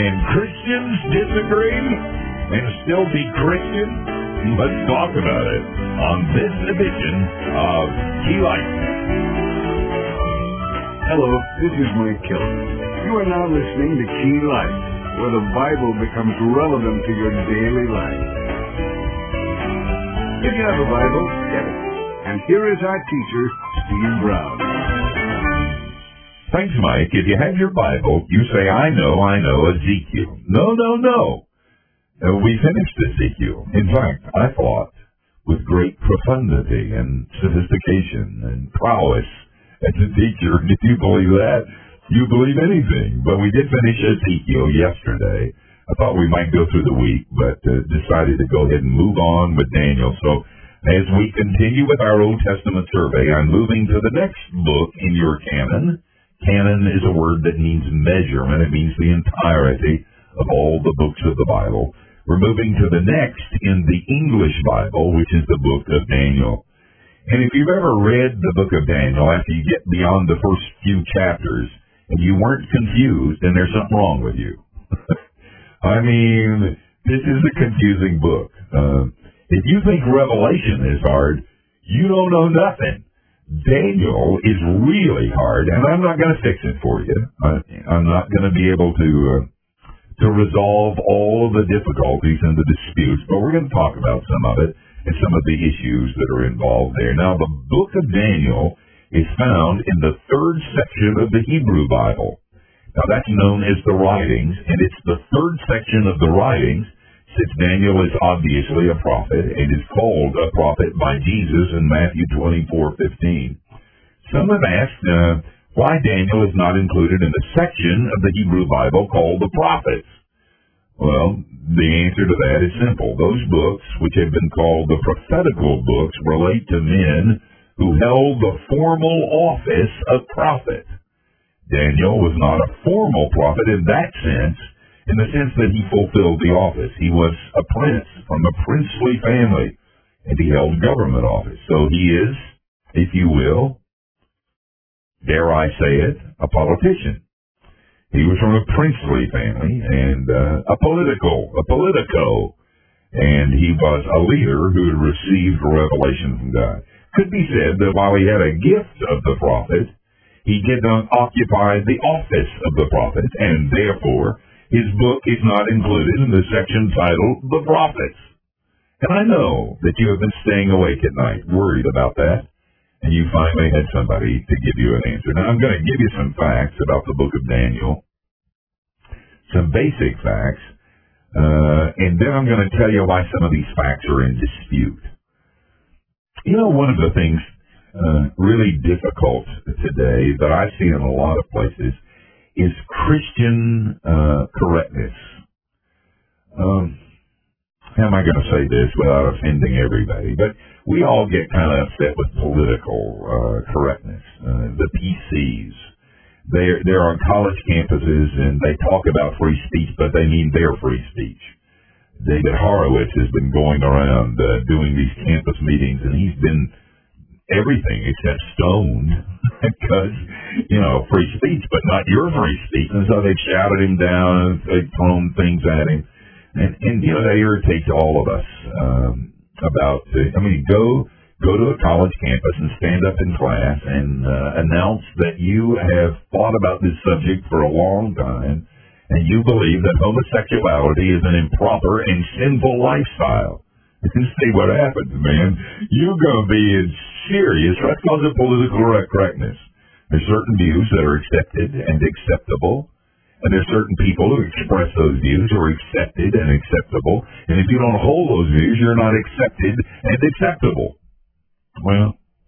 Can Christians disagree and still be Christian? Let's talk about it on this edition of Key Life. Hello, this is Mike Keller. You are now listening to Key Life, where the Bible becomes relevant to your daily life. If you have a Bible, get it. And here is our teacher, Steve Brown. Thanks, Mike. If you have your Bible, you say, I know, Ezekiel. No. We finished Ezekiel. In fact, I thought with great profundity and sophistication and prowess as a teacher. Did you believe that? You believe anything. But we did finish Ezekiel yesterday. I thought we might go through the week, but decided to go ahead and move on with Daniel. So as we continue with our Old Testament survey, I'm moving to the next book in your canon. Canon is a word that means measurement. It means the entirety of all the books of the Bible. We're moving to the next in the English Bible, which is the book of Daniel. And if you've ever read the book of Daniel, after you get beyond the first few chapters, and you weren't confused, then there's something wrong with you. I mean, this is a confusing book. If you think Revelation is hard, you don't know nothing. Daniel is really hard, and I'm not going to fix it for you. I'm not going to be able to resolve all of the difficulties and the disputes, but we're going to talk about some of it and some of the issues that are involved there. Now, the book of Daniel is found in the third section of the Hebrew Bible. Now, that's known as the writings, and it's the third section of the writings, since Daniel is obviously a prophet and is called a prophet by Jesus in Matthew 24:15. Some have asked why Daniel is not included in the section of the Hebrew Bible called the prophets. Well, the answer to that is simple. Those books, which have been called the prophetical books, relate to men who held the formal office of prophet. Daniel was not a formal prophet in that sense, in the sense that he fulfilled the office. He was a prince from a princely family, and he held government office. So he is, if you will, dare I say it, a politician. He was from a princely family and a politico, and he was a leader who had received revelation from God. Could be said that while he had a gift of the prophet, he did not occupy the office of the prophet, and therefore his book is not included in the section titled The Prophets. And I know that you have been staying awake at night, worried about that, and you finally had somebody to give you an answer. Now, I'm going to give you some facts about the book of Daniel, some basic facts, and then I'm going to tell you why some of these facts are in dispute. You know, one of the things really difficult today that I see in a lot of places is Christian correctness. How am I going to say this without offending everybody? But we all get kind of upset with political correctness. The PCs. They're on college campuses and they talk about free speech, but they mean their free speech. David Horowitz has been going around doing these campus meetings, and he's been everything except stoned because, free speech, but not your free speech. And so they've shouted him down and they've thrown things at him. And that irritates all of us go to a college campus and stand up in class and announce that you have thought about this subject for a long time and you believe that homosexuality is an improper and sinful lifestyle. And see what happens, man. You're going to be in serious, that's called political correctness. There's certain views that are accepted and acceptable, and there's certain people who express those views who are accepted and acceptable, and if you don't hold those views, you're not accepted and acceptable. Well,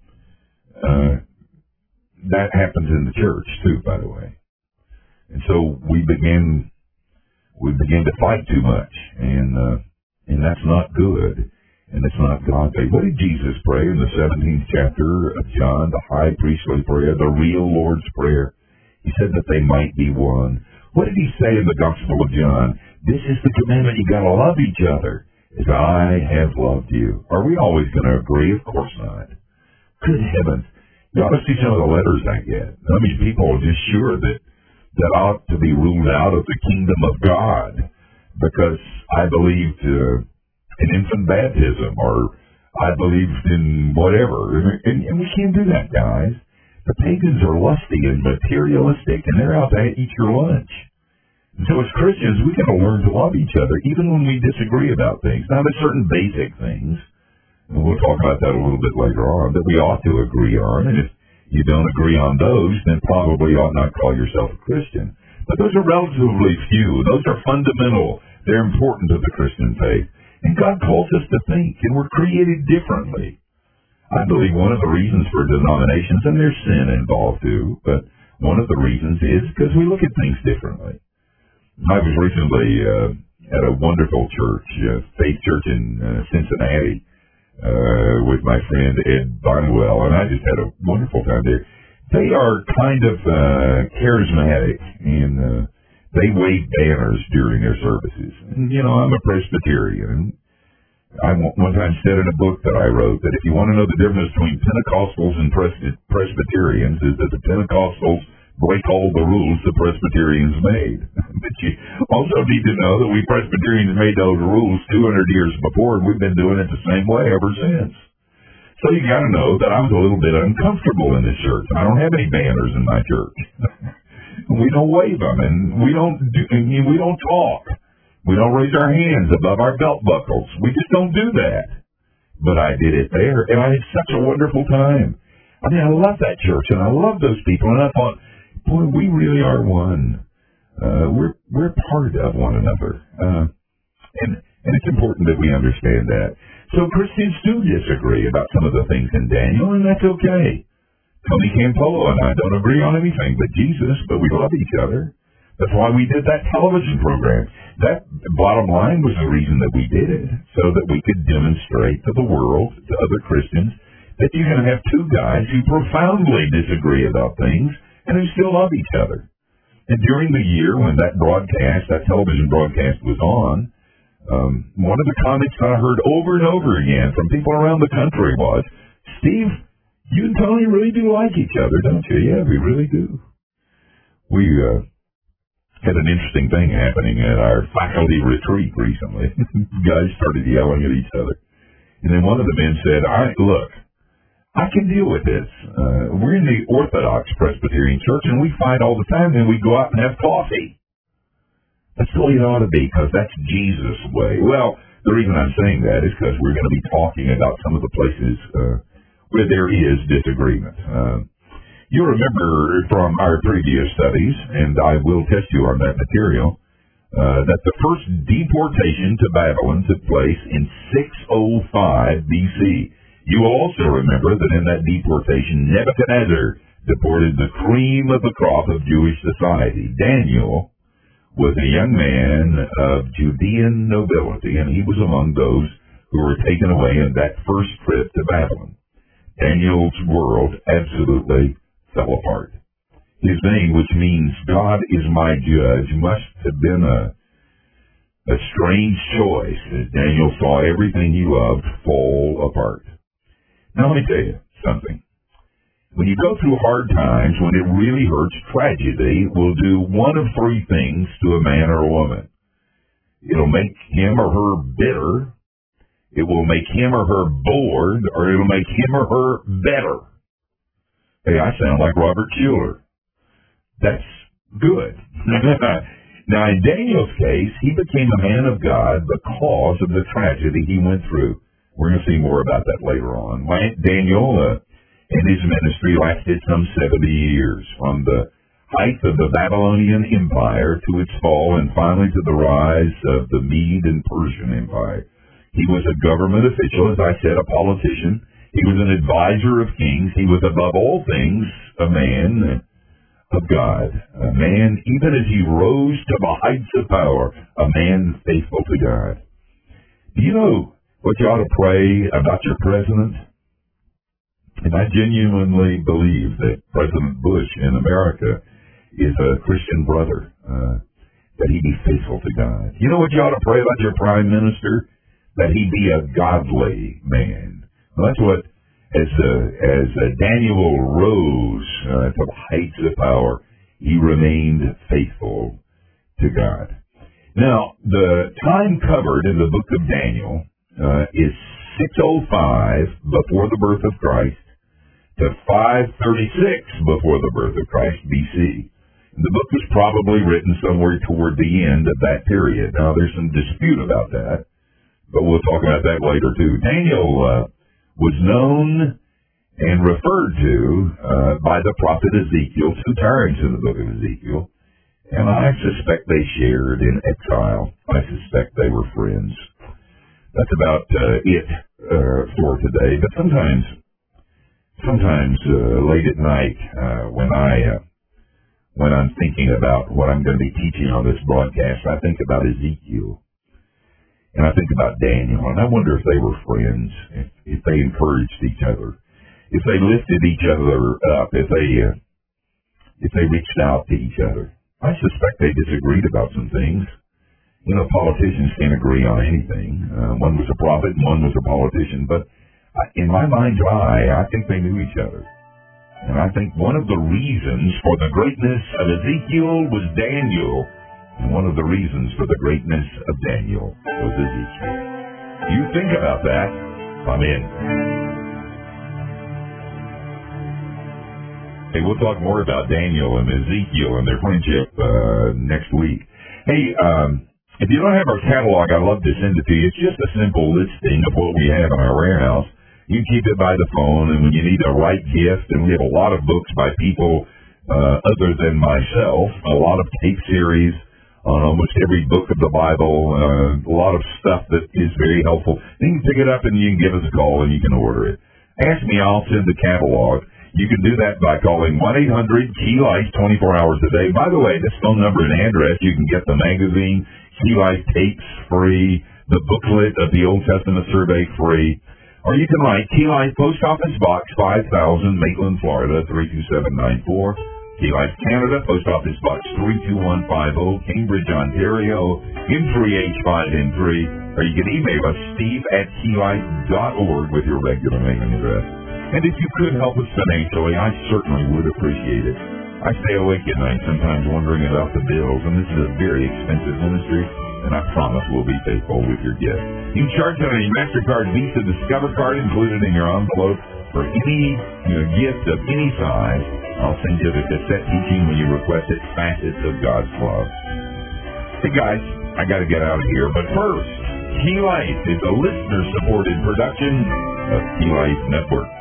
that happens in the church, too, by the way. And so we begin to fight too much, and that's not good. And it's not godly. What did Jesus pray in the 17th chapter of John, the high priestly prayer, the real Lord's Prayer? He said that they might be one. What did he say in the Gospel of John? This is the commandment, you got to love each other as I have loved you. Are we always going to agree? Of course not. Good heavens. You ought to see some of the letters I get. I mean, people are just sure that that ought to be ruled out of the kingdom of God because I believed in infant baptism or I believed in whatever. And we can't do that, guys. The pagans are lusty and materialistic, and they're out to eat your lunch. And so as Christians, we got to learn to love each other, even when we disagree about things. Now, there's certain basic things, and we'll talk about that a little bit later on, that we ought to agree on. And if you don't agree on those, then probably ought not call yourself a Christian. But those are relatively few. Those are fundamental. They're important to the Christian faith. And God calls us to think, and we're created differently. I believe one of the reasons for denominations, and there's sin involved too, but one of the reasons is because we look at things differently. I was recently at a wonderful church, Faith Church in Cincinnati, with my friend Ed Barnwell, and I just had a wonderful time there. They are kind of charismatic, and they wave banners during their services. And, you know, I'm a Presbyterian. I one time said in a book that I wrote that if you want to know the difference between Pentecostals and Presbyterians is that the Pentecostals break all the rules the Presbyterians made. But you also need to know that we Presbyterians made those rules 200 years before, and we've been doing it the same way ever since. So you got to know that I was a little bit uncomfortable in this church. I don't have any banners in my church. We don't wave them, and we don't talk. We don't raise our hands above our belt buckles. We just don't do that. But I did it there, and I had such a wonderful time. I mean, I love that church, and I love those people, and I thought, boy, we really are one. We're part of one another, and it's important that we understand that. So Christians do disagree about some of the things in Daniel, and that's okay. Tony Campolo and I don't agree on anything but Jesus, but we love each other. That's why we did that television program. That, bottom line, was the reason that we did it, so that we could demonstrate to the world, to other Christians, that you can have two guys who profoundly disagree about things and who still love each other. And during the year when that broadcast, that television broadcast was on, one of the comments that I heard over and over again from people around the country was, Steve, you and Tony really do like each other, don't you? Yeah, we really do. We had an interesting thing happening at our faculty retreat recently. Guys started yelling at each other. And then one of the men said, look, I can deal with this. We're in the Orthodox Presbyterian Church, and we fight all the time, and we go out and have coffee. That's the way it ought to be, because that's Jesus' way. Well, the reason I'm saying that is because we're going to be talking about some of the places where there is disagreement. You remember from our previous studies, and I will test you on that material, that the first deportation to Babylon took place in 605 B.C. You will also remember that in that deportation, Nebuchadnezzar deported the cream of the crop of Jewish society. Daniel was a young man of Judean nobility, and he was among those who were taken away in that first trip to Babylon. Daniel's world absolutely fell apart. His name, which means God is my judge, must have been a strange choice as Daniel saw everything he loved fall apart. Now let me tell you something. When you go through hard times, when it really hurts, tragedy will do one of three things to a man or a woman. It'll make him or her bitter, it will make him or her bored, or it'll make him or her better. Hey, I sound like Robert Schuller. That's good. Now, in Daniel's case, he became a man of God because of the tragedy he went through. We're going to see more about that later on. Daniel and his ministry lasted some 70 years, from the height of the Babylonian Empire to its fall, and finally to the rise of the Mede and Persian Empire. He was a government official, as I said, a politician. He was an advisor of kings. He was, above all things, a man of God, a man, even as he rose to the heights of power, a man faithful to God. Do you know what you ought to pray about your president? And I genuinely believe that President Bush in America is a Christian brother, that he be faithful to God. You know what you ought to pray about your prime minister? That he be a godly man. Well, that's what, as Daniel rose to the heights of power, he remained faithful to God. Now, the time covered in the book of Daniel is 605 before the birth of Christ to 536 before the birth of Christ BC. The book was probably written somewhere toward the end of that period. Now, there's some dispute about that, but we'll talk about that later, too. Daniel was known and referred to by the prophet Ezekiel 2 times in the book of Ezekiel, and I suspect they shared in exile. I suspect they were friends. That's about it for today, but sometimes late at night when I'm thinking about what I'm going to be teaching on this broadcast, I think about Ezekiel, and I think about Daniel, and I wonder if they were friends, if they encouraged each other, if they lifted each other up, if they reached out to each other. I suspect they disagreed about some things. You know, politicians can't agree on anything. One was a prophet and one was a politician, but in my mind's eye, I think they knew each other. And I think one of the reasons for the greatness of Ezekiel was Daniel, and one of the reasons for the greatness of Daniel was Ezekiel. You think about that, I'm in. Hey, we'll talk more about Daniel and Ezekiel and their friendship next week. Hey, if you don't have our catalog, I'd love to send it to you. It's just a simple listing of what we have in our warehouse. You can keep it by the phone, and when you need a right gift, and we have a lot of books by people other than myself, a lot of tape series on almost every book of the Bible, a lot of stuff that is very helpful. You can pick it up and you can give us a call and you can order it. Ask me, I'll send the catalog. You can do that by calling 1-800-KEY-LIFE 24 hours a day. By the way, this phone number and address, you can get the magazine, Key Life tapes free, the booklet of the Old Testament survey free. Or you can write Key Life, Post Office Box 5000, Maitland, Florida 32794. Key Life Canada, Post Office Box 32150, Cambridge, Ontario, M3H5N3. Or you can email us, steve@keylife.org with your regular mailing address. And if you could help us financially, I certainly would appreciate it. I stay awake at night sometimes wondering about the bills, and this is a very expensive ministry, and I promise we'll be faithful with your gift. You can charge on a MasterCard Visa Discover card included in your envelope for any gift of any size. I'll send you the cassette teaching when you request it, Facets of God's Love. Hey guys, I got to get out of here, but first, Key Life is a listener-supported production of Key Life Network.